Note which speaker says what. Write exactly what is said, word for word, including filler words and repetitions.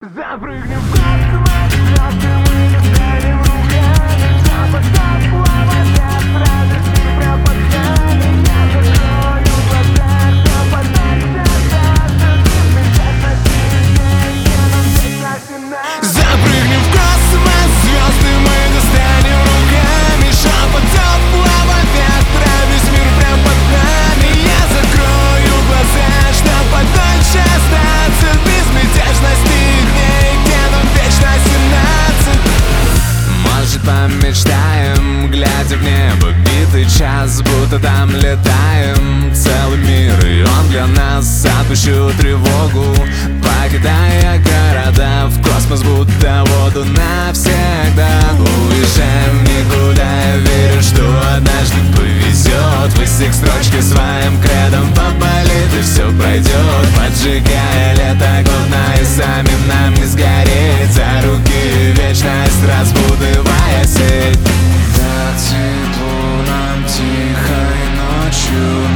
Speaker 1: Запрыгнем в космос, звезды мы достанем руками. Запад плавать радости прям под нами. Я закрою глаза, что подальше остаться. Запрыгнем в космос, звезды мы достанем руками. Шепотом плавать ветра, весь мир прям под нами. Я закрою глаза, что подальше остаться. Безмятежности дней, где нам вечно семнадцать. Может, помечтаем, глядя в небо, битый час, будто там летаем. Целый мир, и он для нас. Отпущу тревогу, покидая города в космос, будто воду навсегда. Уезжаем никуда, я верю, что однажды повезет. Высек строчки своим кредом поболит, и все пройдет. Поджигая лето главное, и самим нам не сгореть. За руки вечность, разбудывая сеть. Да тепло нам тихой ночью.